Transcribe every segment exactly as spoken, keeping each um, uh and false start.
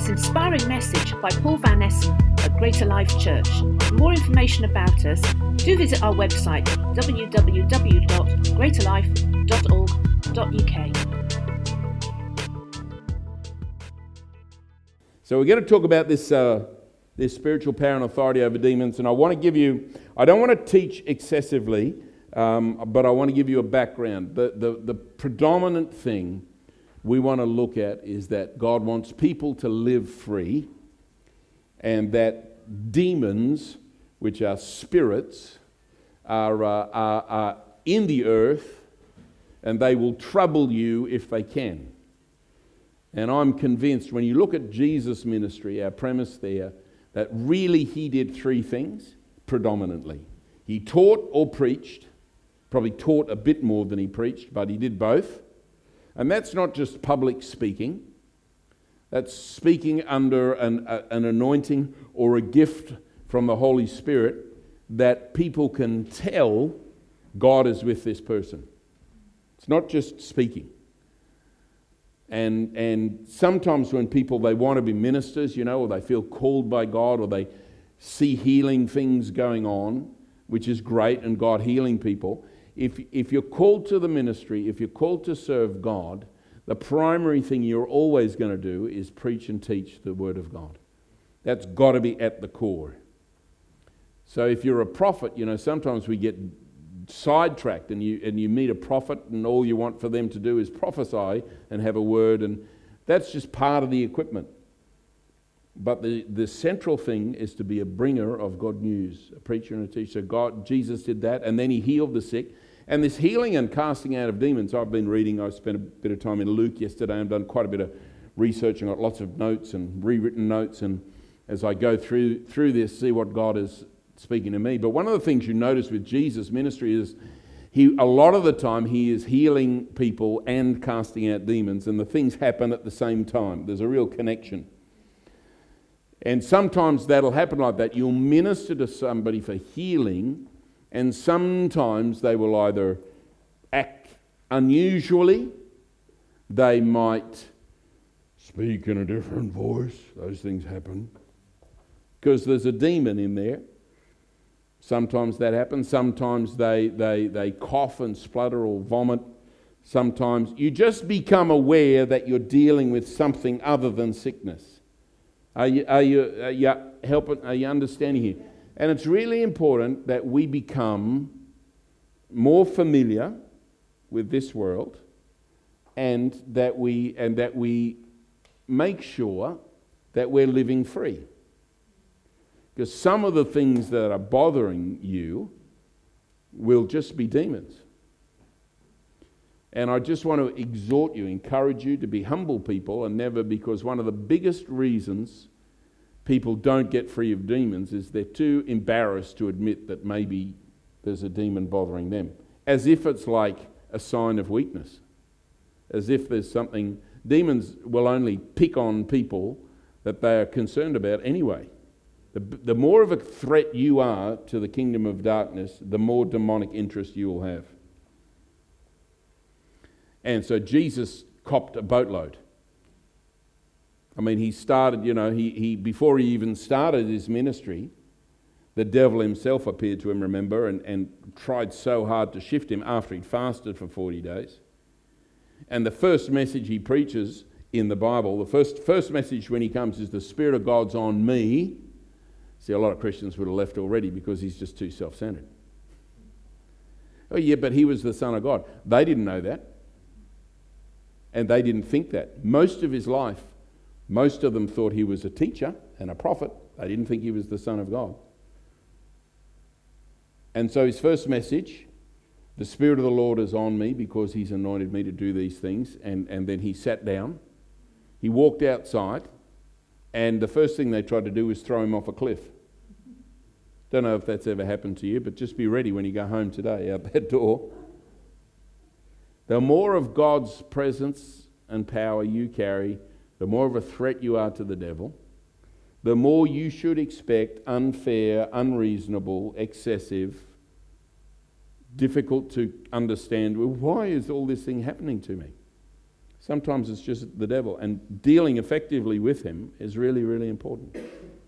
this inspiring message by Paul Van Essen at Greater Life Church. For more information about us, do visit our website w w w dot greater life dot org dot u k. So we're going to talk about this uh, this spiritual power and authority over demons, and I want to give you, I don't want to teach excessively, um, but I want to give you a background. The, the, the predominant thing we want to look at is that God wants people to live free, and that demons, which are spirits, are, uh, are, are in the earth, and they will trouble you if they can. And I'm convinced when you look at Jesus' ministry, our premise there, that really he did three things predominantly. He taught or preached, probably taught a bit more than he preached, but he did both. And that's not just public speaking. That's speaking under an, a, an anointing or a gift from the Holy Spirit that people can tell God is with this person. It's not just speaking. And and sometimes when people, they want to be ministers, you know, or they feel called by God, or they see healing things going on, which is great, and God healing people. If if you're called to the ministry, if you're called to serve God, the primary thing you're always going to do is preach and teach the Word of God. That's got to be at the core. So if you're a prophet, you know, sometimes we get sidetracked and you and you meet a prophet and all you want for them to do is prophesy and have a word, and that's just part of the equipment. But the, the central thing is to be a bringer of good news, a preacher and a teacher. God, Jesus did that, and then he healed the sick. And this healing and casting out of demons, I've been reading, I spent a bit of time in Luke yesterday. I've done quite a bit of research and got lots of notes and rewritten notes, and as I go through through this, see what God is speaking to me. But one of the things you notice with Jesus' ministry is he, a lot of the time he is healing people and casting out demons, and the things happen at the same time. There's a real connection. And sometimes that'll happen like that. You'll minister to somebody for healing, and sometimes they will either act unusually, they might speak in a different voice. Those things happen because there's a demon in there. Sometimes that happens. Sometimes they, they, they cough and splutter or vomit. Sometimes you just become aware that you're dealing with something other than sickness. Are you, are you, are you helping? Are you understanding here? And it's really important that we become more familiar with this world, and that we and that we make sure that we're living free. Because some of the things that are bothering you will just be demons. And I just want to exhort you, encourage you to be humble people, and never, because one of the biggest reasons people don't get free of demons is they're too embarrassed to admit that maybe there's a demon bothering them. As if it's like a sign of weakness. As if there's something. Demons will only pick on people that they are concerned about anyway. The, the more of a threat you are to the kingdom of darkness, the more demonic interest you will have. And so Jesus copped a boatload. I mean, he started, you know, he, he before he even started his ministry, the devil himself appeared to him, remember, and, and tried so hard to shift him after he'd fasted for forty days. And the first message he preaches in the Bible, the first, first message when he comes is, the Spirit of God's on me. See, a lot of Christians would have left already because he's just too self-centered. Oh yeah, but he was the Son of God. They didn't know that. And they didn't think that. Most of his life, most of them thought he was a teacher and a prophet. They didn't think he was the Son of God. And so his first message, the Spirit of the Lord is on me because he's anointed me to do these things. And, and then he sat down. He walked outside. And the first thing they tried to do was throw him off a cliff. Don't know if that's ever happened to you, but just be ready when you go home today out that door. The more of God's presence and power you carry, the more of a threat you are to the devil, the more you should expect unfair, unreasonable, excessive, difficult to understand, well, why is all this thing happening to me? Sometimes it's just the devil. And dealing effectively with him is really, really important.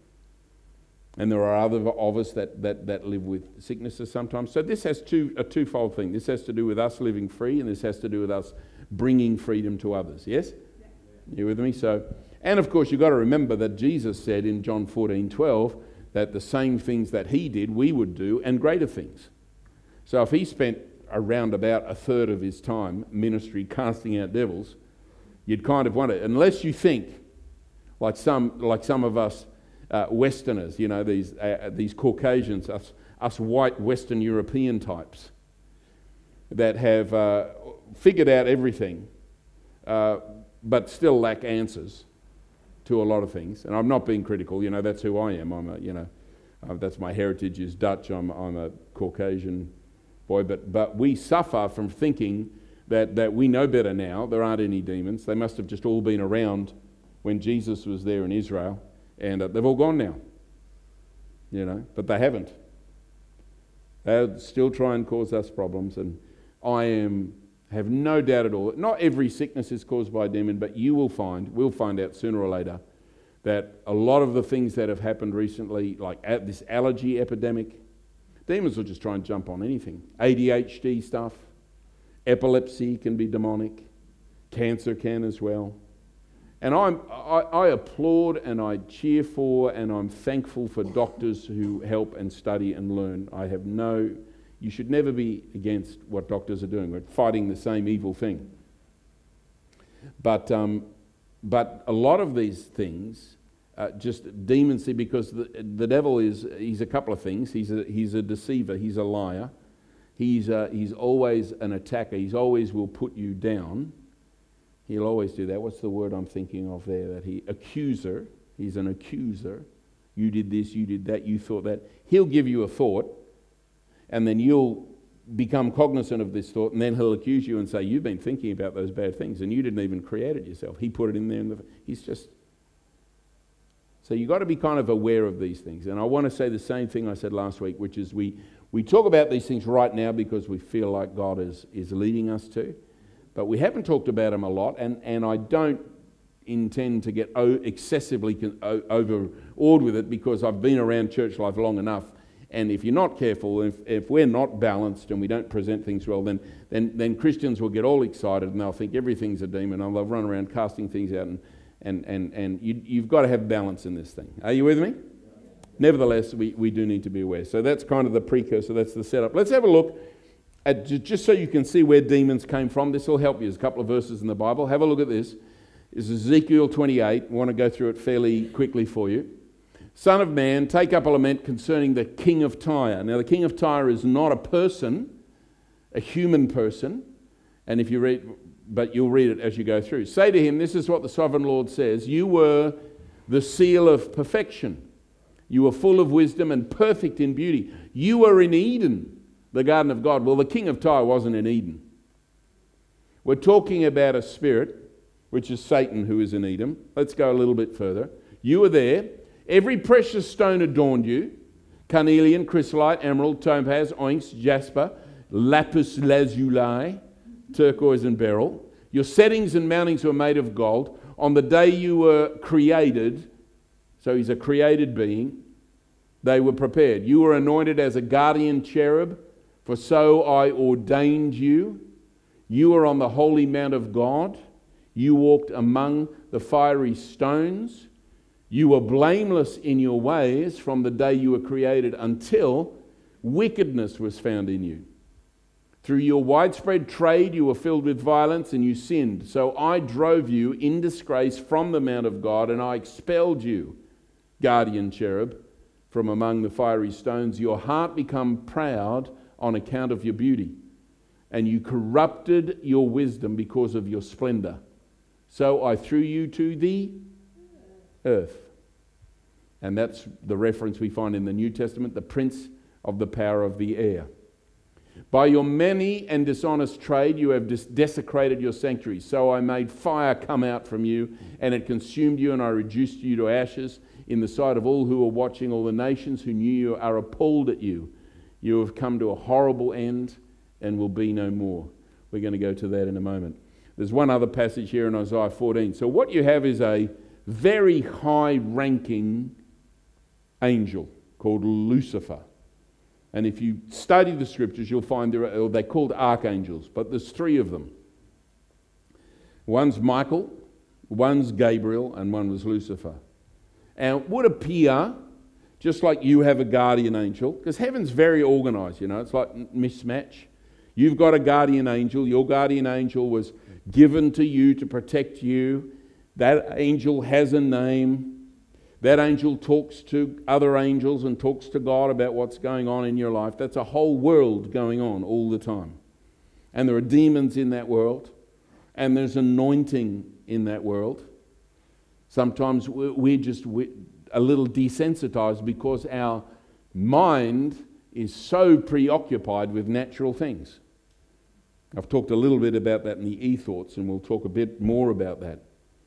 And there are other of us that, that, that live with sicknesses sometimes. So this has two a twofold thing. This has to do with us living free, and this has to do with us bringing freedom to others. Yes? Yeah. You with me? So, and of course, you've got to remember that Jesus said in John fourteen twelve that the same things that he did, we would do, and greater things. So if he spent around about a third of his time ministry casting out devils, you'd kind of wonder, unless you think like some like some of us uh, Westerners, you know, these uh, these Caucasians, us us white Western European types that have uh, figured out everything, uh, but still lack answers to a lot of things. And I'm not being critical, you know, that's who I am. I'm a, you know, uh, that's my heritage is Dutch. I'm I'm a Caucasian boy, but but we suffer from thinking that that we know better now. There aren't any demons. They must have just all been around when Jesus was there in Israel, and uh, they've all gone now. You know, but they haven't. They still try and cause us problems, and I am have no doubt at all. Not every sickness is caused by a demon, but you will find, we'll find out sooner or later, that a lot of the things that have happened recently, like at this allergy epidemic, demons will just try and jump on anything. A D H D stuff, epilepsy can be demonic, cancer can as well. And I'm, I, I applaud and I cheer for and I'm thankful for doctors who help and study and learn. I have no, you should never be against what doctors are doing. We're fighting the same evil thing. But um, but a lot of these things, uh, just demons, see, because the, the devil is, he's a couple of things. He's a, he's a deceiver, he's a liar. He's, uh, he's always an attacker. He's always will put you down. He'll always do that. What's the word I'm thinking of there? That he, accuser. He's an accuser. You did this, you did that, you thought that. He'll give you a thought, and then you'll become cognizant of this thought, and then he'll accuse you and say, you've been thinking about those bad things, and you didn't even create it yourself. He put it in there. In the, he's just... So you've got to be kind of aware of these things. And I want to say the same thing I said last week, which is we, we talk about these things right now because we feel like God is, is leading us to. But we haven't talked about them a lot, and, and I don't intend to get o- excessively con- o- overawed with it because I've been around church life long enough. And if you're not careful, if, if we're not balanced and we don't present things well, then, then then Christians will get all excited and they'll think everything's a demon and they'll run around casting things out. And and and, and you, you've got to have balance in this thing. Are you with me? Nevertheless, we, we do need to be aware. So that's kind of the precursor, that's the setup. Let's have a look at, just so you can see where demons came from. This will help you. There's a couple of verses in the Bible. Have a look at this. It's Ezekiel twenty-eight. I want to go through it fairly quickly for you. Son of man, take up a lament concerning the king of Tyre. Now, the king of Tyre is not a person, a human person, and if you read, but you'll read it as you go through. Say to him, this is what the sovereign Lord says, you were the seal of perfection. You were full of wisdom and perfect in beauty. You were in Eden, the garden of God. Well, the king of Tyre wasn't in Eden. We're talking about a spirit, which is Satan, who is in Eden. Let's go a little bit further. You were there. Every precious stone adorned you. Carnelian, chrysolite, emerald, topaz, onyx, jasper, lapis lazuli, turquoise and beryl. Your settings and mountings were made of gold. On the day you were created, so he's a created being, they were prepared. You were anointed as a guardian cherub, for so I ordained you. You were on the holy mount of God. You walked among the fiery stones. You were blameless in your ways from the day you were created until wickedness was found in you. Through your widespread trade you were filled with violence and you sinned. So I drove you in disgrace from the mount of God and I expelled you, guardian cherub, from among the fiery stones. Your heart became proud on account of your beauty, and you corrupted your wisdom because of your splendor. So I threw you to the earth. And that's the reference we find in the New Testament, the prince of the power of the air. By your many and dishonest trade you have des- desecrated your sanctuary. So I made fire come out from you, and it consumed you, and I reduced you to ashes in the sight of all who are watching. All the nations who knew you are appalled at you. You have come to a horrible end and will be no more. We're going to go to that in a moment. There's one other passage here in Isaiah fourteen. So what you have is a very high-ranking angel called Lucifer. And if you study the scriptures, you'll find there are, they're called archangels, but there's three of them. One's Michael, one's Gabriel, and one was Lucifer. And it would appear, just like you have a guardian angel, because heaven's very organised, you know, it's like mismatch. You've got a guardian angel. Your guardian angel was given to you to protect you. That angel has a name. That angel talks to other angels and talks to God about what's going on in your life. That's a whole world going on all the time. And there are demons in that world. And there's anointing in that world. Sometimes we're just a little desensitized because our mind is so preoccupied with natural things. I've talked a little bit about that in the e-thoughts, and we'll talk a bit more about that.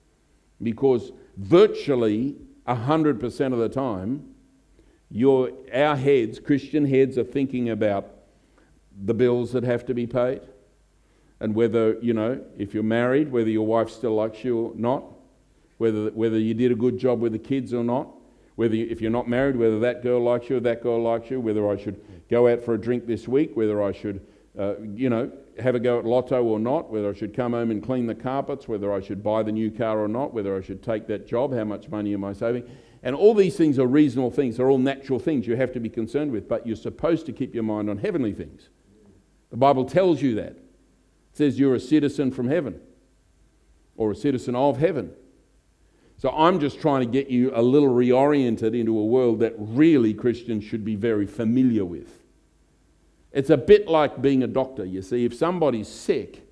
Because virtually one hundred percent of the time, your, our heads, Christian heads, are thinking about the bills that have to be paid, and whether, you know, if you're married, whether your wife still likes you or not, whether whether you did a good job with the kids or not, whether you, if you're not married, whether that girl likes you or that girl likes you, whether I should go out for a drink this week, whether I should, uh, you know, have a go at lotto or not, whether I should come home and clean the carpets, whether I should buy the new car or not, whether I should take that job, how much money am I saving? And all these things are reasonable things, they're all natural things you have to be concerned with, but you're supposed to keep your mind on heavenly things. The Bible tells you that. It says you're a citizen from heaven, or a citizen of heaven. So I'm just trying to get you a little reoriented into a world that really Christians should be very familiar with. It's a bit like being a doctor, you see. If somebody's sick,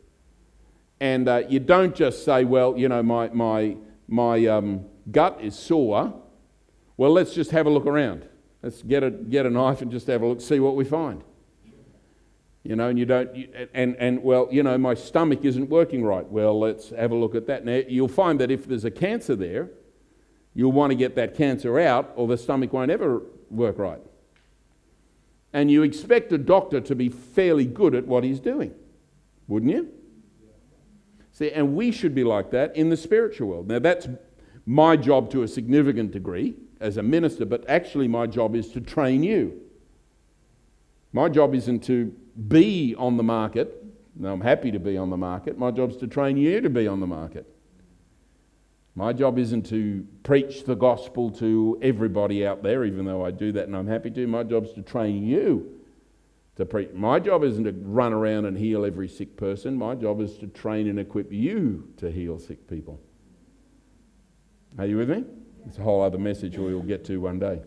and uh, you don't just say, well, you know, my my my um, gut is sore, well, let's just have a look around. Let's get a get a knife and just have a look, see what we find. You know, and you don't, you, and, and well, you know, my stomach isn't working right. Well, let's have a look at that. Now, you'll find that if there's a cancer there, you'll want to get that cancer out, or the stomach won't ever work right. And you expect a doctor to be fairly good at what he's doing, wouldn't you? See, and we should be like that in the spiritual world. Now, that's my job to a significant degree as a minister, but actually my job is to train you. My job isn't to be on the market. No, I'm happy to be on the market. My job is to train you to be on the market. My job isn't to preach the gospel to everybody out there, even though I do that and I'm happy to. My job is to train you to preach. My job isn't to run around and heal every sick person. My job is to train and equip you to heal sick people. Are you with me? It's a whole other message we'll get to one day.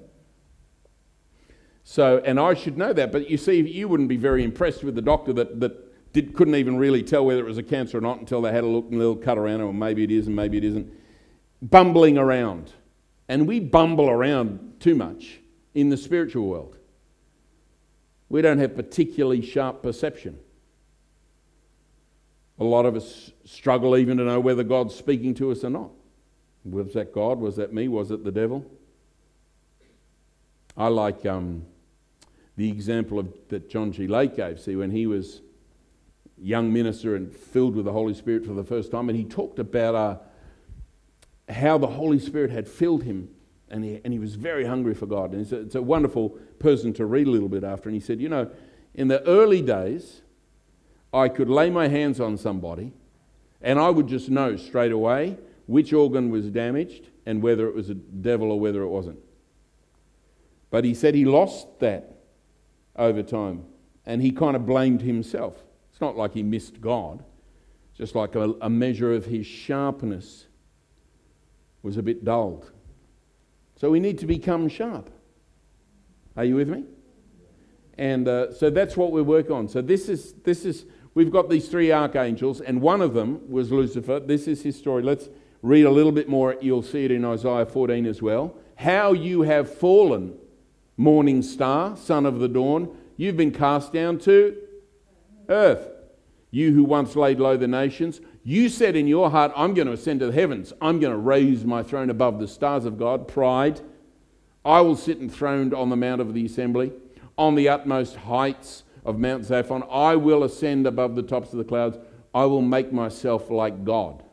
So, and I should know that, but you see, you wouldn't be very impressed with the doctor that, that did, couldn't even really tell whether it was a cancer or not until they had a look, a little cut around it, or maybe it is and maybe it isn't. Bumbling around. And we bumble around too much in the spiritual world. We don't have particularly sharp perception. A lot of us struggle even to know whether God's speaking to us or not. Was that God? Was that me? Was it the devil? I like um, the example of that John G. Lake gave. See, when he was a young minister and filled with the Holy Spirit for the first time, and he talked about uh, how the Holy Spirit had filled him, and he, and he was very hungry for God. And it's a, it's a wonderful person to read a little bit after. And he said, you know, in the early days, I could lay my hands on somebody, and I would just know straight away which organ was damaged and whether it was a devil or whether it wasn't. But he said he lost that over time, and he kind of blamed himself. It's not like he missed God, just like a, a measure of his sharpness was a bit dulled. So we need to become sharp. Are you with me? And uh, so that's what we work on. So this is this is we've got these three archangels, and one of them was Lucifer. This is his story. Let's read a little bit more. You'll see it in Isaiah fourteen as well. How you have fallen, morning star, son of the dawn. You've been cast down to earth. You who once laid low the nations. You said in your heart, I'm going to ascend to the heavens. I'm going to raise my throne above the stars of God. Pride. I will sit enthroned on the mount of the assembly, on the utmost heights of Mount Zaphon. I will ascend above the tops of the clouds. I will make myself like God.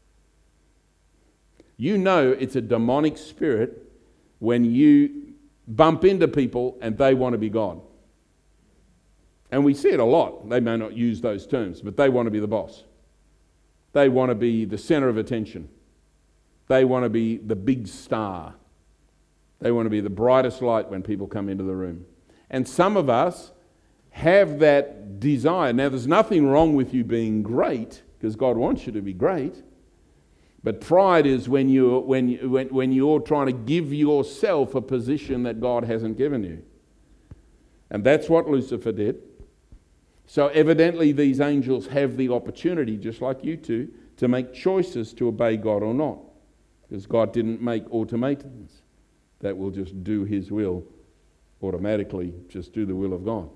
You know it's a demonic spirit when you bump into people and they want to be God. And we see it a lot. They may not use those terms, but they want to be the boss. They want to be the center of attention. They want to be the big star. They want to be the brightest light when people come into the room. And some of us have that desire. Now, there's nothing wrong with you being great, because God wants you to be great. But pride is when you when you, when when you're trying to give yourself a position that God hasn't given you. And that's what Lucifer did. So evidently these angels have the opportunity, just like you two, to make choices to obey God or not. Because God didn't make automatons that will just do his will automatically, just do the will of God.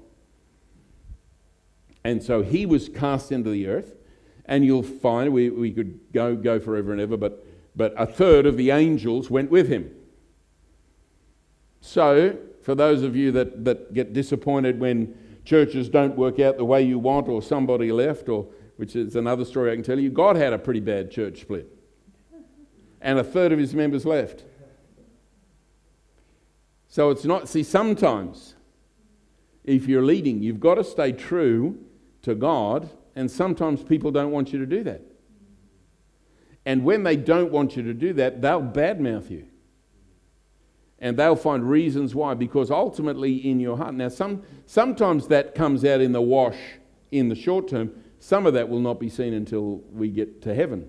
And so he was cast into the earth, and you'll find, we, we could go go forever and ever, but, but a third of the angels went with him. So, for those of you that, that get disappointed when churches don't work out the way you want, or somebody left, or which is another story I can tell you, God had a pretty bad church split. And a third of his members left. So it's not, see, sometimes if you're leading, you've got to stay true to God, and sometimes people don't want you to do that. And when they don't want you to do that, they'll badmouth you. And they'll find reasons why, because ultimately in your heart, now some sometimes that comes out in the wash in the short term. Some of that will not be seen until we get to heaven.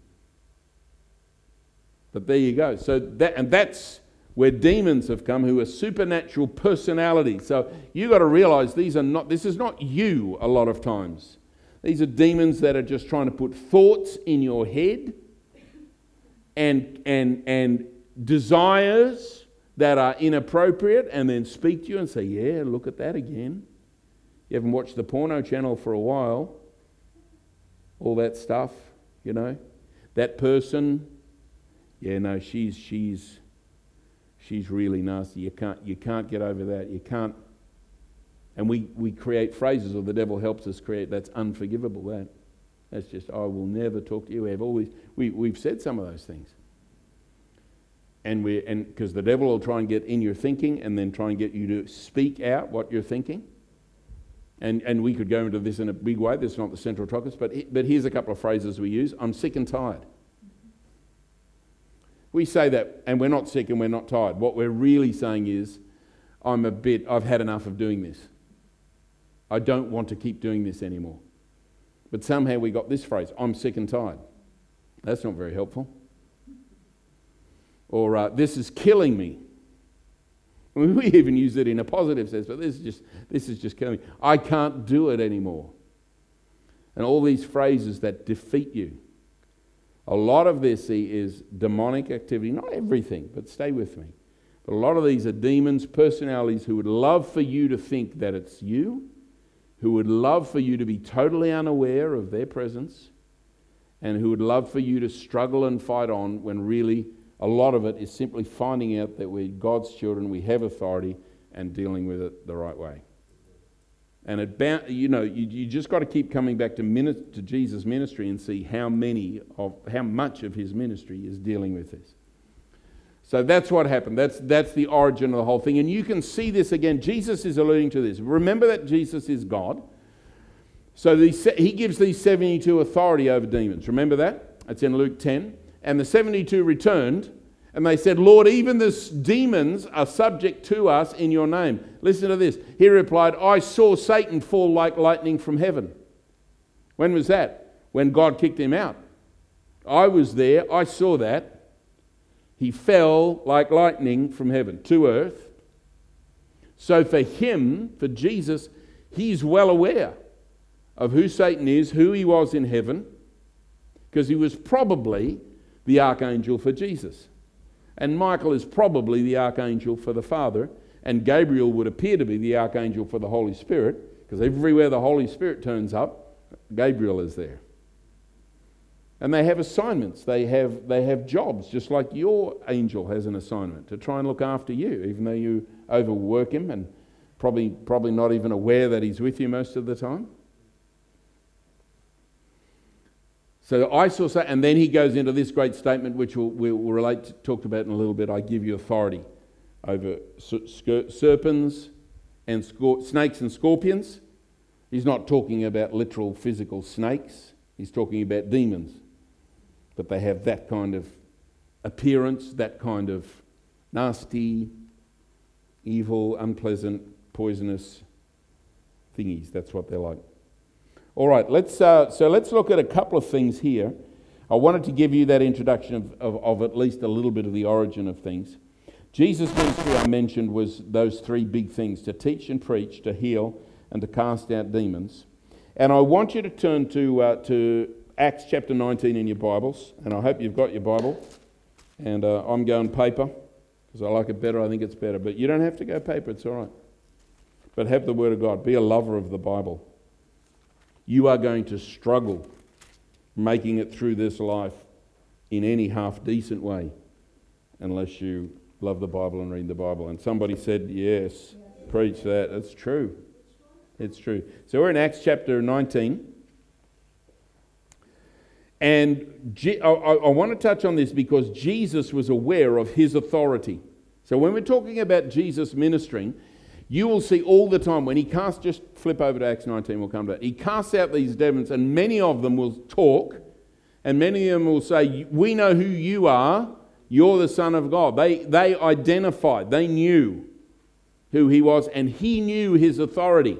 But there you go. So that, and that's where demons have come, who are supernatural personalities. So you've got to realize these are not, this is not you a lot of times. These are demons that are just trying to put thoughts in your head and and and desires that are inappropriate, and then speak to you and say, yeah, look at that again. You haven't watched the porno channel for a while. All that stuff, you know. That person, yeah, no, she's she's she's really nasty. You can't you can't get over that. You can't. And we, we create phrases, or the devil helps us create, that's unforgivable, that. That's just, I will never talk to you. We have always we we've said some of those things. And we and because the devil will try and get in your thinking, and then try and get you to speak out what you're thinking. And and we could go into this in a big way. This is not the central topic, but but here's a couple of phrases we use. I'm sick and tired. We say that, and we're not sick and we're not tired. What we're really saying is, I'm a bit, I've had enough of doing this. I don't want to keep doing this anymore. But somehow we got this phrase, I'm sick and tired. That's not very helpful. Or uh, this is killing me. I mean, we even use it in a positive sense, but this is just this is just killing me. I can't do it anymore. And all these phrases that defeat you. A lot of this is demonic activity. Not everything, but stay with me. But a lot of these are demons, personalities who would love for you to think that it's you, who would love for you to be totally unaware of their presence, and who would love for you to struggle and fight on, when really a lot of it is simply finding out that we're God's children, we have authority, and dealing with it the right way. And it, bound, you know, you, you just got to keep coming back to, min- to Jesus' ministry and see how many of, how much of his ministry is dealing with this. So that's what happened. That's that's the origin of the whole thing. And you can see this again. Jesus is alluding to this. Remember that Jesus is God. So the, he gives these seventy-two authority over demons. Remember that? It's in Luke ten. And the seventy-two returned, and they said, Lord, even the demons are subject to us in your name. Listen to this. He replied, I saw Satan fall like lightning from heaven. When was that? When God kicked him out. I was there. I saw that. He fell like lightning from heaven to earth. So for him, for Jesus, he's well aware of who Satan is, who he was in heaven, because he was probably the archangel for Jesus. And Michael is probably the archangel for the Father, and Gabriel would appear to be the archangel for the Holy Spirit, because everywhere the Holy Spirit turns up, Gabriel is there. And they have assignments, they have they have jobs, just like your angel has an assignment to try and look after you, even though you overwork him and probably probably not even aware that he's with you most of the time. So I saw, so, and then he goes into this great statement, which we'll, we'll relate to, talked about in a little bit. I give you authority over serpents and scor- snakes and scorpions. He's not talking about literal physical snakes. He's talking about demons. But they have that kind of appearance, that kind of nasty, evil, unpleasant, poisonous thingies. That's what they're like. All right, let's uh, so let's look at a couple of things here. I wanted to give you that introduction of, of, of at least a little bit of the origin of things. Jesus' ministry, I mentioned, was those three big things: to teach and preach, to heal, and to cast out demons. And I want you to turn to uh, to Acts chapter nineteen in your Bibles, and I hope you've got your Bible. And uh, I'm going paper, because I like it better. I think it's better. But you don't have to go paper, it's all right. But have the Word of God. Be a lover of the Bible. You are going to struggle making it through this life in any half-decent way unless you love the Bible and read the Bible. And somebody said, yes, yes. Preach that. That's true. It's true. So we're in Acts chapter nineteen. And G- I, I want to touch on this because Jesus was aware of his authority. So when we're talking about Jesus ministering, you will see all the time when he casts, just flip over to Acts nineteen, we'll come to that. He casts out these demons, and many of them will talk, and many of them will say, we know who you are, you're the Son of God. They, they identified, they knew who he was, and he knew his authority.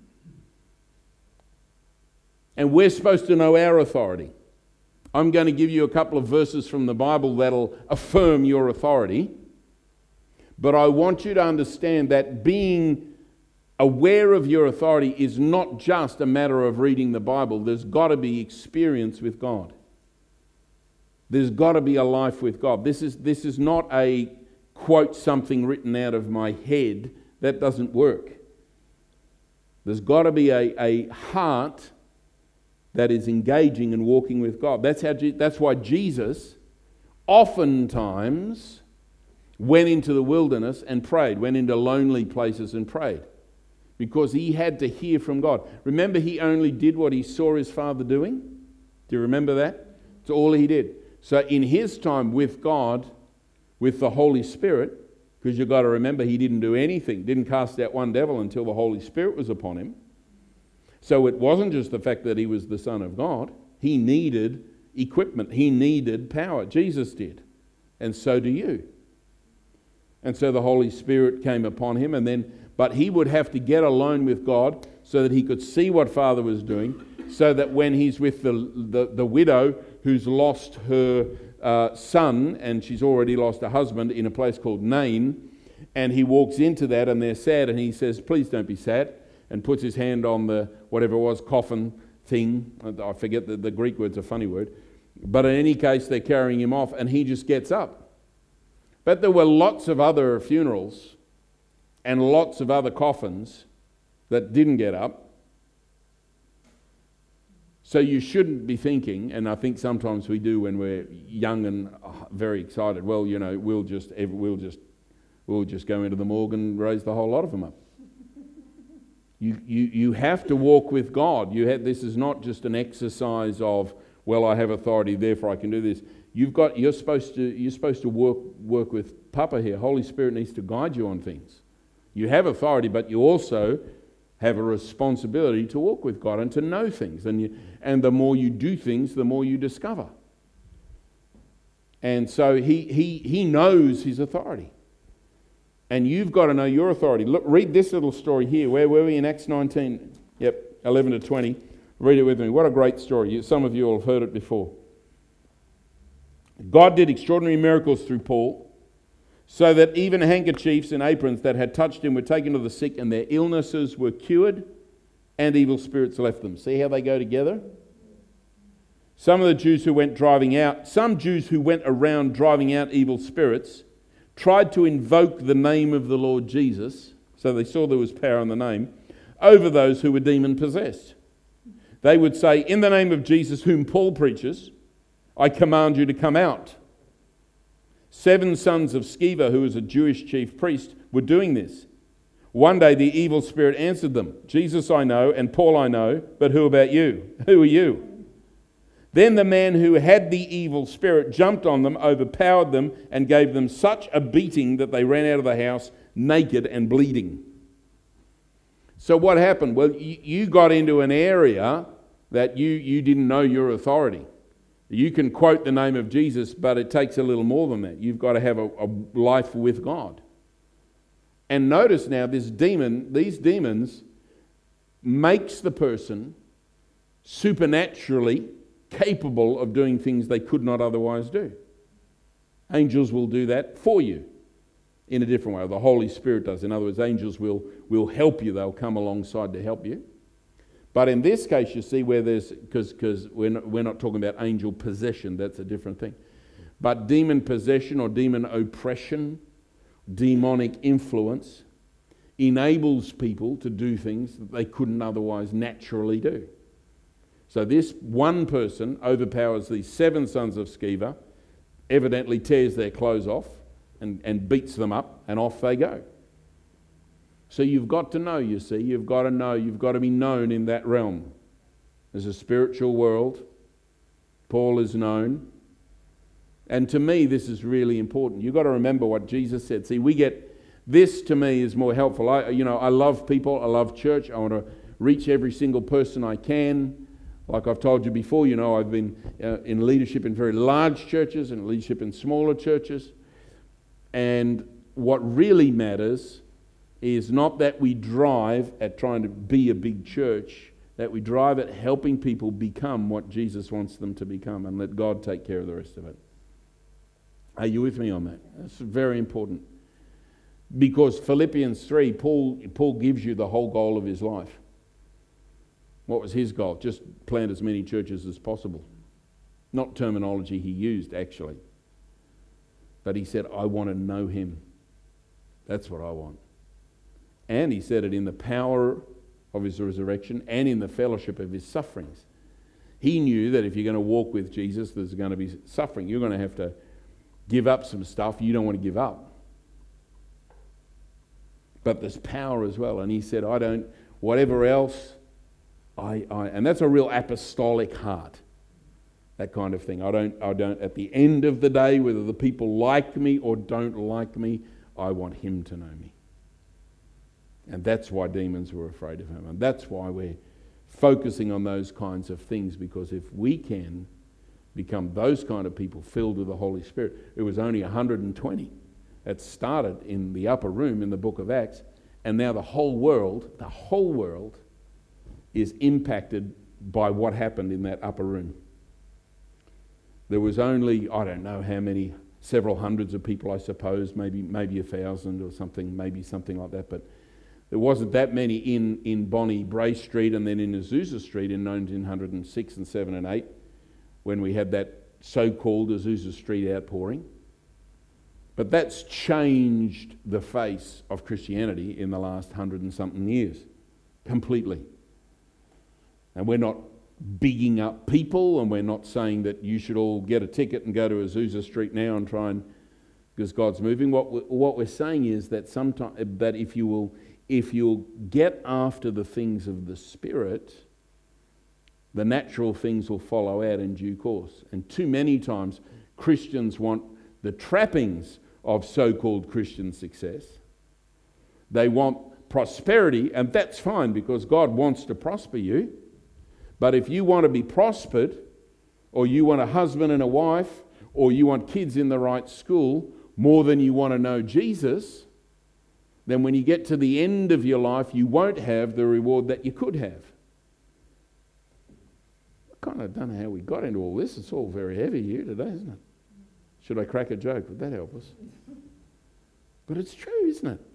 And we're supposed to know our authority. I'm going to give you a couple of verses from the Bible that'll affirm your authority. But I want you to understand that being aware of your authority is not just a matter of reading the Bible. There's got to be experience with God. There's got to be a life with God. This is, this is not a quote something written out of my head. That doesn't work. There's got to be a, a heart that is engaging and walking with God. That's how. That's why Jesus oftentimes went into the wilderness and prayed, went into lonely places and prayed, because he had to hear from God. Remember, he only did what he saw his Father doing? Do you remember that? It's all he did. So in his time with God, with the Holy Spirit, because you've got to remember he didn't do anything, didn't cast out one devil until the Holy Spirit was upon him. So it wasn't just the fact that he was the Son of God. He needed equipment. He needed power. Jesus did. And so do you. And so the Holy Spirit came upon him, and then, but he would have to get alone with God so that he could see what Father was doing, so that when he's with the, the, the widow who's lost her uh, son, and she's already lost her husband in a place called Nain, and he walks into that and they're sad, and he says, please don't be sad, and puts his hand on the, whatever it was, coffin thing. I forget, the, the Greek word's a funny word. But in any case, they're carrying him off, and he just gets up. But there were lots of other funerals and lots of other coffins that didn't get up. So you shouldn't be thinking, and I think sometimes we do when we're young and very excited, well, you know, we'll just we'll just we'll just go into the morgue and raise the whole lot of them up. You you you have to walk with God. You have, this is not just an exercise of, well, I have authority, therefore I can do this. You've got. You're supposed to. You're supposed to work work with Papa here. Holy Spirit needs to guide you on things. You have authority, but you also have a responsibility to walk with God and to know things. And you, and the more you do things, the more you discover. And so he he he knows his authority, and you've got to know your authority. Look, read this little story here. Where were we in Acts nineteen? Yep, eleven to twenty. Read it with me. What a great story! Some of you will have heard it before. God did extraordinary miracles through Paul, so that even handkerchiefs and aprons that had touched him were taken to the sick, and their illnesses were cured, and evil spirits left them. See how they go together? Some of the Jews who went driving out, some Jews who went around driving out evil spirits, tried to invoke the name of the Lord Jesus, so they saw there was power in the name, over those who were demon-possessed. They would say, in the name of Jesus, whom Paul preaches, I command you to come out. Seven sons of Sceva, who was a Jewish chief priest, were doing this. One day the evil spirit answered them, Jesus I know, and Paul I know, but who about you? Who are you? Then the man who had the evil spirit jumped on them, overpowered them, and gave them such a beating that they ran out of the house naked and bleeding. So what happened? Well, you, you got into an area that you, you didn't know your authority. You can quote the name of Jesus, but it takes a little more than that. You've got to have a, a life with God. And notice now, this demon, these demons makes the person supernaturally capable of doing things they could not otherwise do. Angels will do that for you in a different way. The Holy Spirit does. In other words, angels will, will help you. They'll come alongside to help you. But in this case, you see where there's, because because we're not, we're not talking about angel possession, that's a different thing. But demon possession or demon oppression, demonic influence, enables people to do things that they couldn't otherwise naturally do. So this one person overpowers these seven sons of Sceva, evidently tears their clothes off and, and beats them up, and off they go. So you've got to know, you see, you've got to know, you've got to be known in that realm. There's a spiritual world. Paul is known. And to me, this is really important. You've got to remember what Jesus said. See, we get, this to me is more helpful. I, you know, I love people, I love church, I want to reach every single person I can. Like I've told you before, you know, I've been uh, in leadership in very large churches and leadership in smaller churches. And what really matters is not that we drive at trying to be a big church, that we drive at helping people become what Jesus wants them to become, and let God take care of the rest of it. Are you with me on that? That's very important. Because Philippians three, Paul, Paul gives you the whole goal of his life. What was his goal? Just plant as many churches as possible. Not terminology he used, actually. But he said, I want to know him. That's what I want. And he said it in the power of his resurrection and in the fellowship of his sufferings. He knew that if you're going to walk with Jesus, there's going to be suffering. You're going to have to give up some stuff you don't want to give up. But there's power as well. And he said, I don't, whatever else, I, I, and that's a real apostolic heart. That kind of thing. I don't, I don't, at the end of the day, whether the people like me or don't like me, I want him to know me. And that's why demons were afraid of him. And that's why we're focusing on those kinds of things, because if we can become those kind of people filled with the Holy Spirit, it was only one hundred twenty that started in the upper room in the book of Acts, and now the whole world, the whole world is impacted by what happened in that upper room. There was only, I don't know how many, several hundreds of people, I suppose, maybe maybe a thousand or something, maybe something like that, but there wasn't that many in, in Bonnie Bray Street and then in Azusa Street in nineteen oh six and seven and eight, when we had that so-called Azusa Street outpouring. But that's changed the face of Christianity in the last hundred and something years, completely. And we're not bigging up people, and we're not saying that you should all get a ticket and go to Azusa Street now and try and, because God's moving. What we're, what we're saying is that sometimes, that if you will, if you'll get after the things of the Spirit, the natural things will follow out in due course. And too many times, Christians want the trappings of so-called Christian success. They want prosperity, and that's fine because God wants to prosper you. But if you want to be prospered, or you want a husband and a wife, or you want kids in the right school, more than you want to know Jesus, then when you get to the end of your life, you won't have the reward that you could have. I kind of don't know how we got into all this. It's all very heavy here today, isn't it? Should I crack a joke? Would that help us? But it's true, isn't it?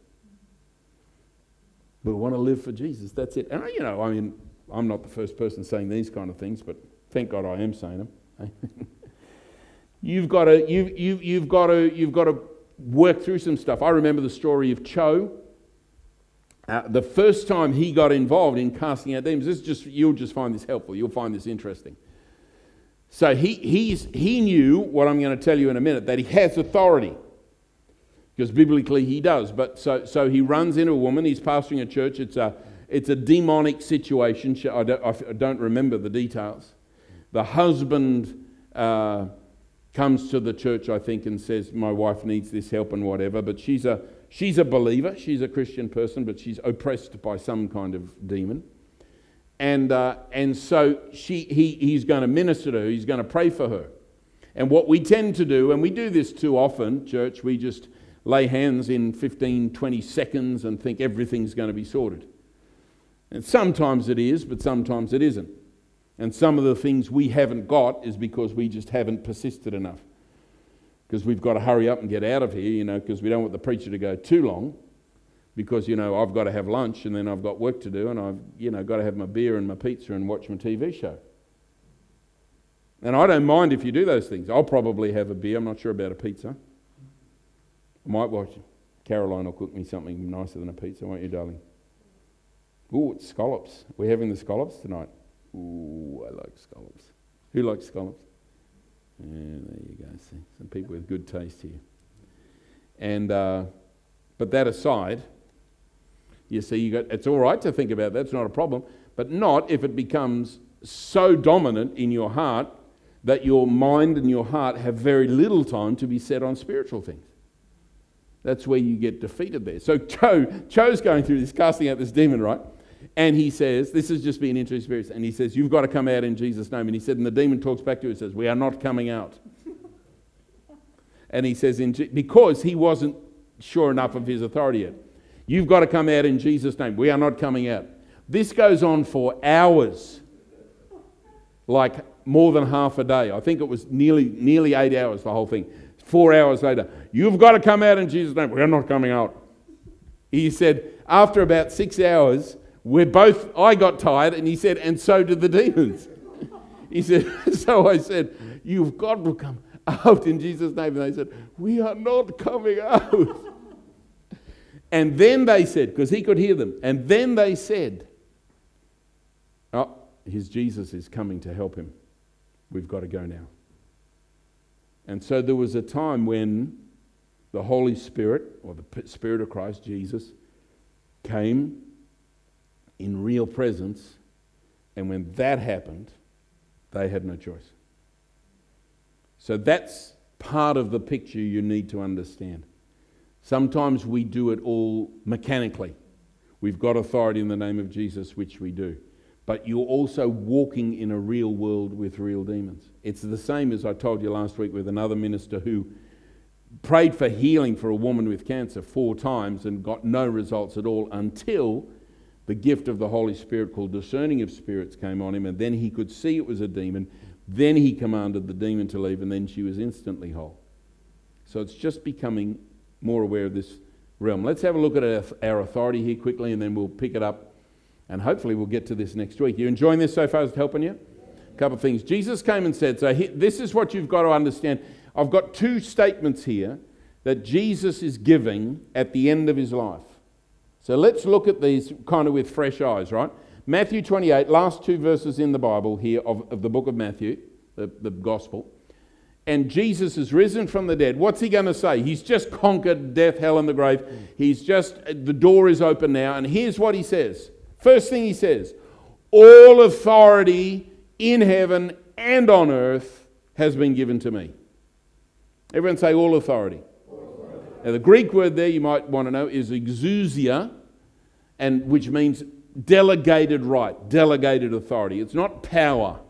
We want to live for Jesus. That's it. And, you know, I mean, I'm not the first person saying these kind of things, but thank God I am saying them. You've got to, you, you, you've got to, you've got to work through some stuff. I remember the story of Cho. Uh, the first time he got involved in casting out demons, this is just, you'll just find this helpful. You'll find this interesting. So he he's he knew what I'm going to tell you in a minute, that he has authority, because biblically he does. But so so he runs into a woman. He's pastoring a church. It's a it's a demonic situation. I don't, I don't remember the details. The husband uh, comes to the church, I think, and says, my wife needs this help and whatever, but she's a she's a believer, she's a Christian person, but she's oppressed by some kind of demon. And uh, and so she he he's going to minister to her, he's going to pray for her. And what we tend to do, and we do this too often, church, we just lay hands in fifteen, twenty seconds and think everything's going to be sorted. And sometimes it is, but sometimes it isn't. And some of the things we haven't got is because we just haven't persisted enough. Because we've got to hurry up and get out of here, you know, because we don't want the preacher to go too long. Because, you know, I've got to have lunch and then I've got work to do and I've, you know, got to have my beer and my pizza and watch my T V show. And I don't mind if you do those things. I'll probably have a beer. I'm not sure about a pizza. I might watch. Caroline will cook me something nicer than a pizza, won't you, darling? Ooh, it's scallops. We're having the scallops tonight. Ooh, I like scallops. Who likes scallops? Yeah, there you go. See, some people with good taste here. And uh, but that aside, you see, you got. It's all right to think about that. It's not a problem, but not if it becomes so dominant in your heart that your mind and your heart have very little time to be set on spiritual things. That's where you get defeated there. So Cho, Cho's going through this, casting out this demon, right? And he says, this has just been into his spirit, and he says, you've got to come out in Jesus' name. And he said, and the demon talks back to him and says, we are not coming out. And he says, in G- because he wasn't sure enough of his authority yet. You've got to come out in Jesus' name. We are not coming out. This goes on for hours. Like more than half a day. I think it was nearly nearly eight hours, the whole thing. Four hours later, you've got to come out in Jesus' name. We're not coming out. He said, after about six hours, we're both, I got tired, and he said, and so did the demons. He said, so I said, you've got to come out in Jesus' name. And they said, we are not coming out. And then they said, because he could hear them, and then they said, oh, his Jesus is coming to help him. We've got to go now. And so there was a time when the Holy Spirit, or the Spirit of Christ, Jesus, came in real presence, and when that happened, they had no choice. So that's part of the picture you need to understand. Sometimes we do it all mechanically. We've got authority in the name of Jesus, which we do. But you're also walking in a real world with real demons. It's the same as I told you last week with another minister who prayed for healing for a woman with cancer four times and got no results at all until the gift of the Holy Spirit called discerning of spirits came on him, and then he could see it was a demon. Then he commanded the demon to leave, and then she was instantly whole. So it's just becoming more aware of this realm. Let's have a look at our authority here quickly, and then we'll pick it up. And hopefully we'll get to this next week. You enjoying this so far? Is it helping you? A couple of things. Jesus came and said, so he, this is what you've got to understand. I've got two statements here that Jesus is giving at the end of his life. So let's look at these kind of with fresh eyes, right? Matthew twenty-eight, last two verses in the Bible here of, of the book of Matthew, the, the gospel. And Jesus is risen from the dead. What's he going to say? He's just conquered death, hell, and the grave. He's just, the door is open now. And here's what he says. First thing he says, all authority in heaven and on earth has been given to me. Everyone say all authority. All authority. Now the Greek word there you might want to know is exousia, and which means delegated right, delegated authority. It's not power.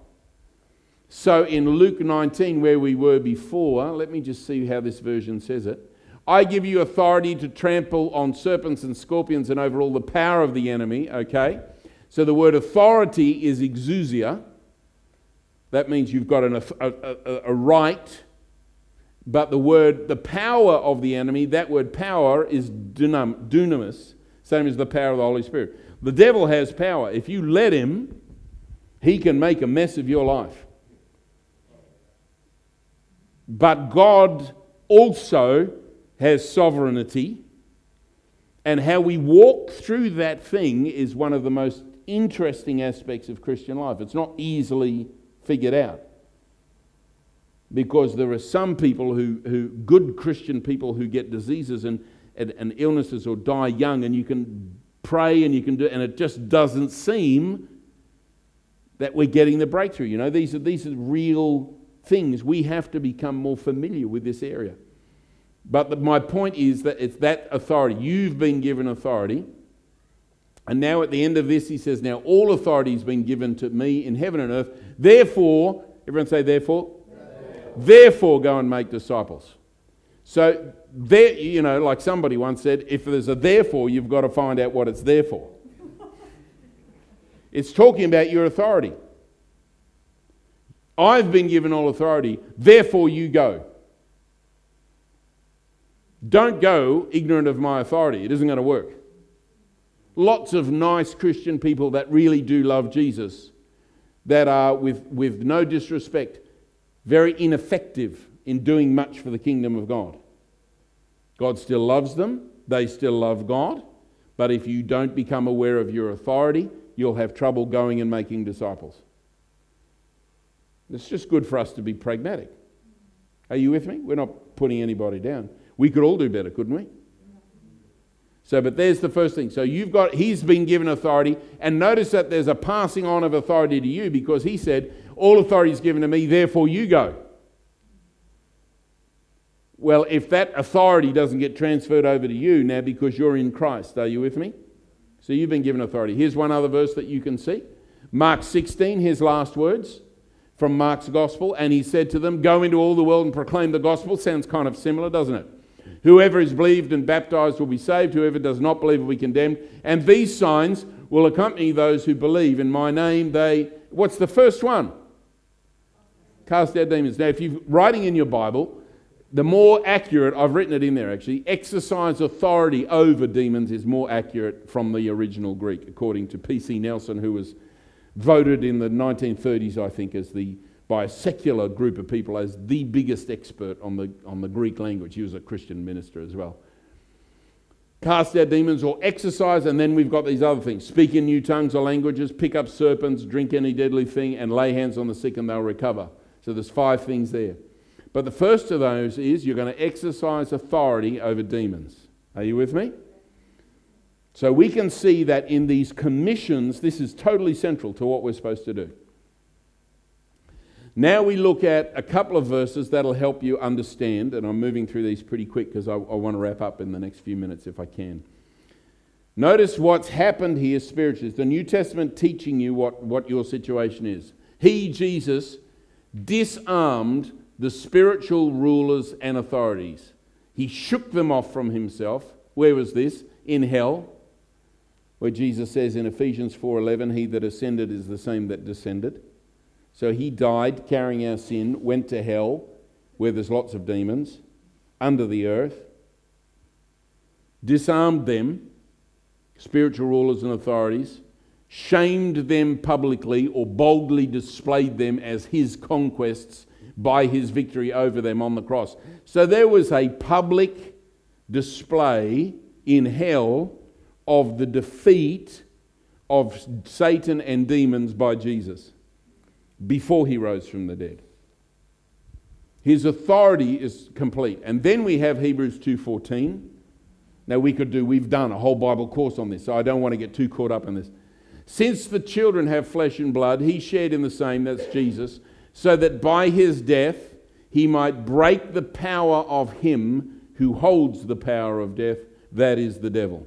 So in Luke nineteen, where we were before, let me just see how this version says it. I give you authority to trample on serpents and scorpions and over all the power of the enemy, okay? So the word authority is exousia. That means you've got an, a, a, a right. But the word, the power of the enemy, that word power is dunam, dunamis, same as the power of the Holy Spirit. The devil has power. If you let him, he can make a mess of your life. But God also has sovereignty, and how we walk through that thing is one of the most interesting aspects of Christian life. It's not easily figured out, because there are some people who, who good Christian people who get diseases and, and, and illnesses or die young, and you can pray and you can do, and it just doesn't seem that we're getting the breakthrough. You know, these are these are real things. We have to become more familiar with this area. But the, my point is that it's that authority. You've been given authority. And now at the end of this, he says, now all authority has been given to me in heaven and earth. Therefore, everyone say therefore. Therefore, therefore go and make disciples. So, there, you know, like somebody once said, if there's a therefore, you've got to find out what it's there for. It's talking about your authority. I've been given all authority, therefore you go. Don't go ignorant of my authority. It isn't going to work. Lots of nice Christian people that really do love Jesus, that are, with, with no disrespect, very ineffective in doing much for the kingdom of God. God still loves them. They still love God. But if you don't become aware of your authority, you'll have trouble going and making disciples. It's just good for us to be pragmatic. Are you with me? We're not putting anybody down. We could all do better, couldn't we? So, but there's the first thing. So you've got, he's been given authority, and notice that there's a passing on of authority to you, because he said, all authority is given to me, therefore you go. Well, if that authority doesn't get transferred over to you now because you're in Christ, are you with me? So you've been given authority. Here's one other verse that you can see. Mark sixteen, his last words from Mark's gospel. And he said to them, go into all the world and proclaim the gospel. Sounds kind of similar, doesn't it? Whoever is believed and baptized will be saved. Whoever does not believe will be condemned. And these signs will accompany those who believe. In my name they... What's the first one? Cast out demons. Now, if you're writing in your Bible, the more accurate, I've written it in there actually, exercise authority over demons is more accurate from the original Greek, according to P C Nelson, who was voted in the nineteen thirties, I think, as the by a secular group of people as the biggest expert on the on the Greek language. He was a Christian minister as well. Cast out demons or exercise, and then we've got these other things. Speak in new tongues or languages, pick up serpents, drink any deadly thing, and lay hands on the sick and they'll recover. So there's five things there. But the first of those is you're going to exercise authority over demons. Are you with me? So we can see that in these commissions, this is totally central to what we're supposed to do. Now we look at a couple of verses that'll help you understand, and I'm moving through these pretty quick because I, I want to wrap up in the next few minutes if I can. Notice what's happened here spiritually. Is the New Testament teaching you what, what your situation is. He, Jesus, disarmed the spiritual rulers and authorities. He shook them off from himself. Where was this? In hell, where Jesus says in Ephesians four eleven, he that ascended is the same that descended. So he died carrying our sin, went to hell, where there's lots of demons, under the earth, disarmed them, spiritual rulers and authorities, shamed them publicly or boldly displayed them as his conquests by his victory over them on the cross. So there was a public display in hell of the defeat of Satan and demons by Jesus before he rose from the dead. His authority is complete. And then we have Hebrews two fourteen. Now we could do, we've done a whole Bible course on this, so I don't want to get too caught up in this. Since the children have flesh and blood, he shared in the same, that's Jesus, so that by his death he might break the power of him who holds the power of death, that is the devil.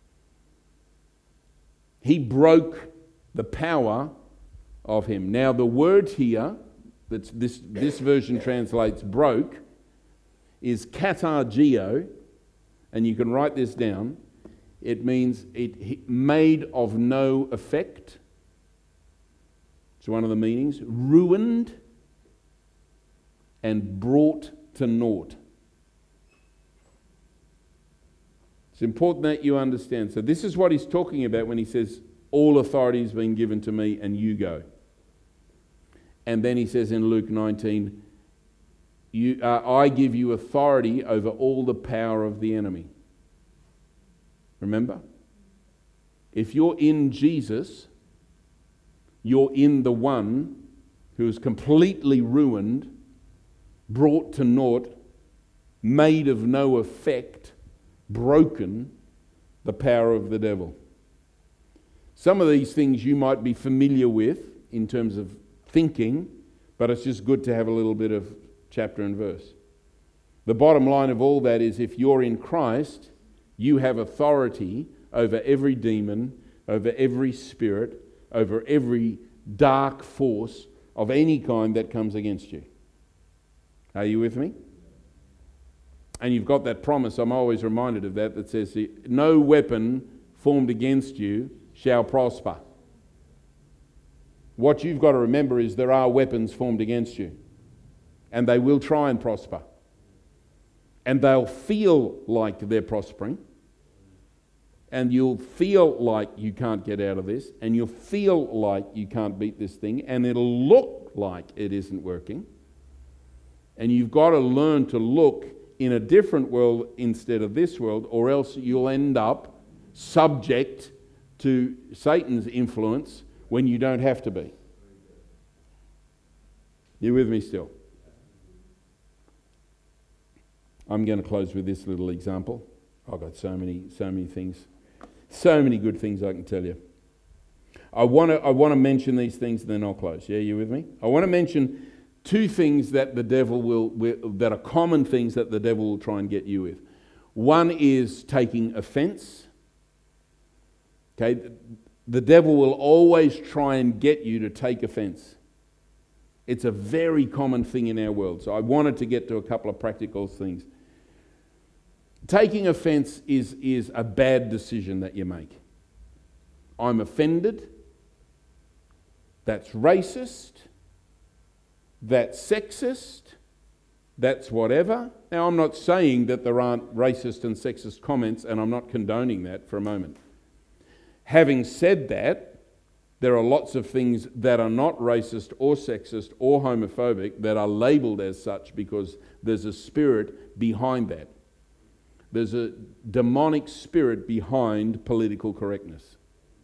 He broke the power of him. Now the word here, that's this, this version translates broke, is katargeo, and you can write this down. It means it made of no effect. It's one of the meanings. Ruined and brought to naught. It's important that you understand. So this is what he's talking about when he says, all authority has been given to me and you go. And then he says in Luke nineteen, you, uh, I give you authority over all the power of the enemy. Remember? If you're in Jesus, you're in the one who is completely ruined, brought to naught, made of no effect, broken, the power of the devil. Some of these things you might be familiar with in terms of thinking, but it's just good to have a little bit of chapter and verse. The bottom line of all that is if you're in Christ, you have authority over every demon, over every spirit, over every dark force of any kind that comes against you. Are you with me? And you've got that promise, I'm always reminded of that, that says, no weapon formed against you shall prosper. What you've got to remember is there are weapons formed against you, and they will try and prosper. And they'll feel like they're prospering, and you'll feel like you can't get out of this, and you'll feel like you can't beat this thing, and it'll look like it isn't working. And you've got to learn to look in a different world instead of this world, or else you'll end up subject to Satan's influence when you don't have to be. You with me still? I'm going to close with this little example. I've got so many, so many things, so many good things I can tell you. I want to, I want to mention these things, and then I'll close. Yeah, you with me? I want to mention two things that the devil will, will, that are common things that the devil will try and get you with. One is taking offense. Okay, the devil will always try and get you to take offense. It's a very common thing in our world. So I wanted to get to a couple of practical things. Taking offense is, is a bad decision that you make. I'm offended. That's racist. That's sexist. That's whatever. Now, I'm not saying that there aren't racist and sexist comments, and I'm not condoning that for a moment. Having said that, there are lots of things that are not racist or sexist or homophobic that are labelled as such because there's a spirit behind that. There's a demonic spirit behind political correctness.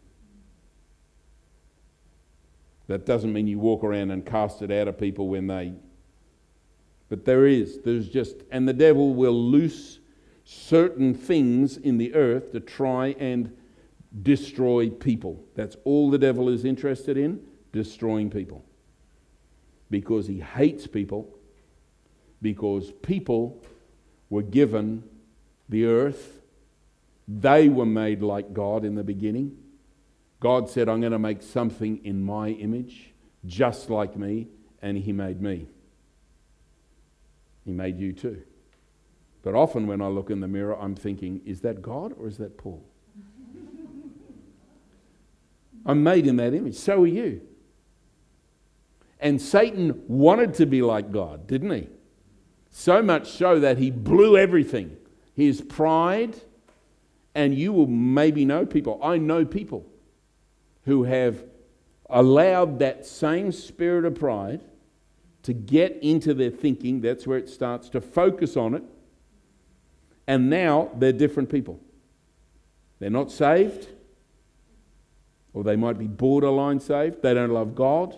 That doesn't mean you walk around and cast it out of people when they... But there is. There's just... And the devil will loose certain things in the earth to try and destroy people. That's all the devil is interested in, destroying people. Because he hates people. Because people were given the earth. They were made like God in the beginning. God said, I'm going to make something in my image, just like me, and he made me. He made you too. But often when I look in the mirror, I'm thinking, is that God or is that Paul? I'm made in that image. So are you. And Satan wanted to be like God, didn't he? So much so that he blew everything. His pride, and you will maybe know people. I know people who have allowed that same spirit of pride to get into their thinking. That's where it starts to focus on it. And now they're different people. They're not saved, or they might be borderline saved. They don't love God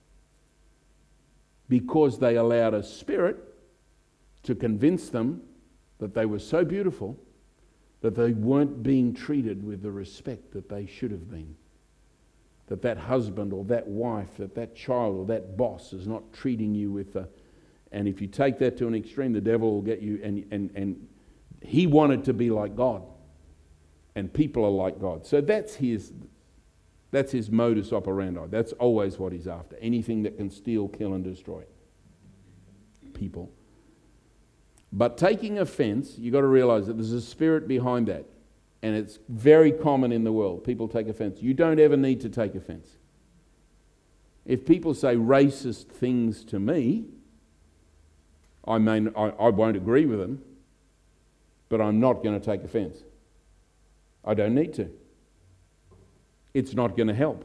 because they allowed a spirit to convince them that they were so beautiful that they weren't being treated with the respect that they should have been. That that husband or that wife, that that child or that boss is not treating you with a... And if you take that to an extreme, the devil will get you... And, and, and he wanted to be like God. And people are like God. So that's his... That's his modus operandi. That's always what he's after. Anything that can steal, kill, and destroy. People. But taking offense, you've got to realize that there's a spirit behind that. And it's very common in the world. People take offense. You don't ever need to take offense. If people say racist things to me, I, may, I, I won't agree with them, but I'm not going to take offense. I don't need to. It's not going to help.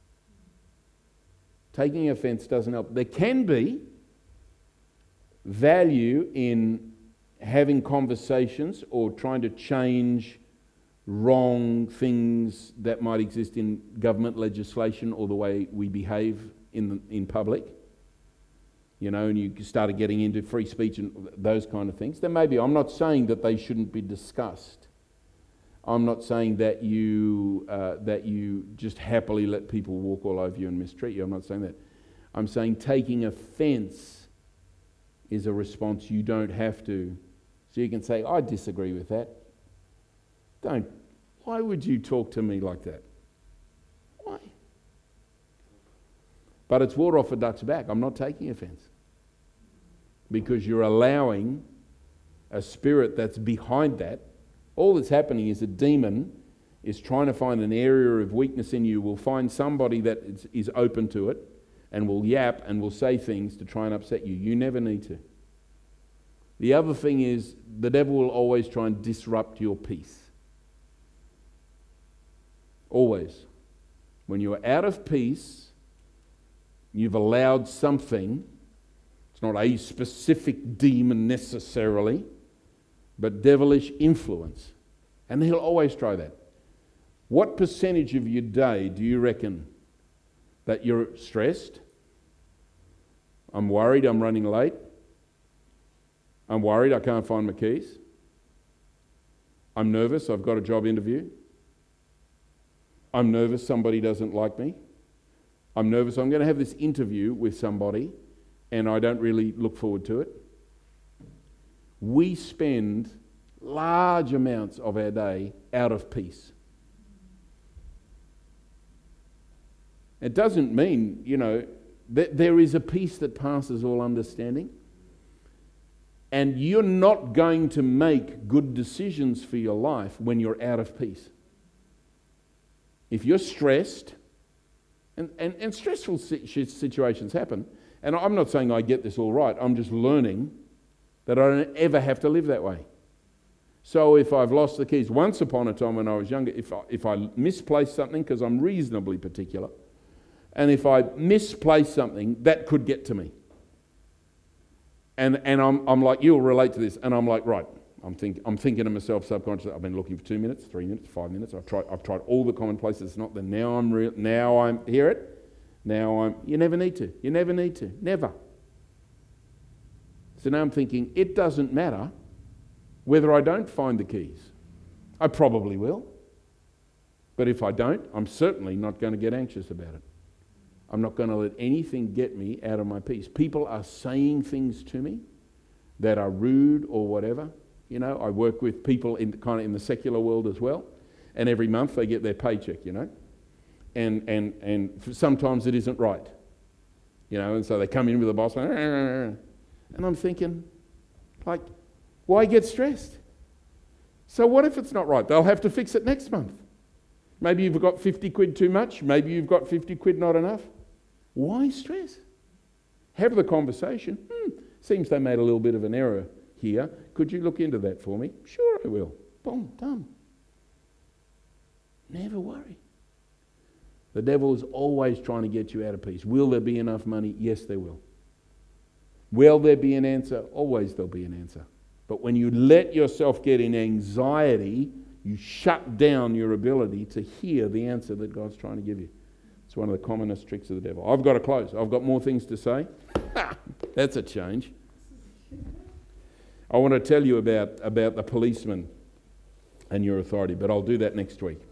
Taking offense doesn't help. There can be value in having conversations or trying to change wrong things that might exist in government legislation or the way we behave in the, in public. You know, and you started getting into free speech and those kind of things. Then maybe, I'm not saying that they shouldn't be discussed. I'm not saying that you uh, that you just happily let people walk all over you and mistreat you. I'm not saying that. I'm saying taking offence is a response you don't have to. So you can say, I disagree with that. Don't. Why would you talk to me like that? Why? But it's water off a duck's back. I'm not taking offence. Because you're allowing a spirit that's behind that. All that's happening is a demon is trying to find an area of weakness in you, will find somebody that is, is open to it, and will yap and will say things to try and upset you. You never need to. The other thing is, the devil will always try and disrupt your peace. Always. When you're out of peace, you've allowed something, it's not a specific demon necessarily, but devilish influence. And he'll always try that. What percentage of your day do you reckon that you're stressed? I'm worried I'm running late. I'm worried I can't find my keys. I'm nervous I've got a job interview. I'm nervous somebody doesn't like me. I'm nervous I'm going to have this interview with somebody and I don't really look forward to it. We spend large amounts of our day out of peace. It doesn't mean, you know, that there is a peace that passes all understanding. And you're not going to make good decisions for your life when you're out of peace. If you're stressed, and, and, and stressful situations happen, and I'm not saying I get this all right, I'm just learning that I don't ever have to live that way. So if I've lost the keys, once upon a time when I was younger, if I, if I misplace something, because I'm reasonably particular, and if I misplace something, that could get to me. And and I'm I'm like, you'll relate to this, and I'm like, right, I'm think I'm thinking to myself subconsciously, I've been looking for two minutes, three minutes, five minutes, I've tried I've tried all the common places, it's not there. Now I'm real now I'm hear it, now I'm you never need to. You never need to. Never. So now I'm thinking, it doesn't matter whether I don't find the keys. I probably will. But if I don't, I'm certainly not going to get anxious about it. I'm not going to let anything get me out of my peace. People are saying things to me that are rude or whatever. You know, I work with people in kind of in the secular world as well, and every month they get their paycheck, you know, and and and sometimes it isn't right, you know, and so they come in with the boss, and I'm thinking, like, why get stressed? So what if it's not right? They'll have to fix it next month. Maybe you've got fifty quid too much. Maybe you've got fifty quid not enough. Why stress? Have the conversation. Hmm, seems they made a little bit of an error here. Could you look into that for me? Sure, I will. Boom, done. Never worry. The devil is always trying to get you out of peace. Will there be enough money? Yes, there will. Will there be an answer? Always there'll be an answer. But when you let yourself get in anxiety, you shut down your ability to hear the answer that God's trying to give you. It's one of the commonest tricks of the devil. I've got to close. I've got more things to say. That's a change. I want to tell you about, about the policeman and your authority, but I'll do that next week.